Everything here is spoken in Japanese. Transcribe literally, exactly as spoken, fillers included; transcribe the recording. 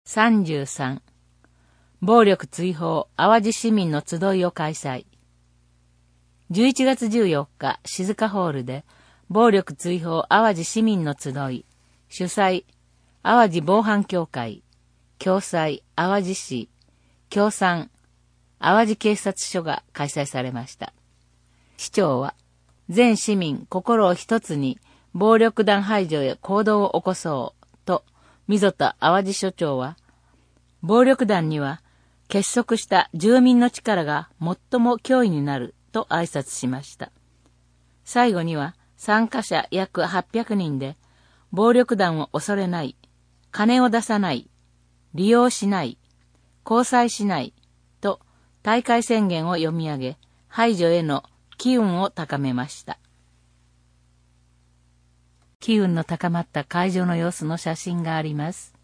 さんじゅうさん、暴力追放淡路市民の集いを開催。じゅういちがつじゅうよっか、静かホールで、暴力追放淡路市民の集い、主催、淡路防犯協会、共催、淡路市、協賛、淡路警察署が開催されました。市長は、全市民心を一つに、暴力団排除へ行動を起こそう、と、溝田淡路署長は、暴力団には結束した住民の力が最も脅威になると挨拶しました。最後には参加者約はっぴゃくにんで、暴力団を恐れない、金を出さない、利用しない、交際しない、と大会宣言を読み上げ、排除への機運を高めました。機運の高まった会場の様子の写真があります。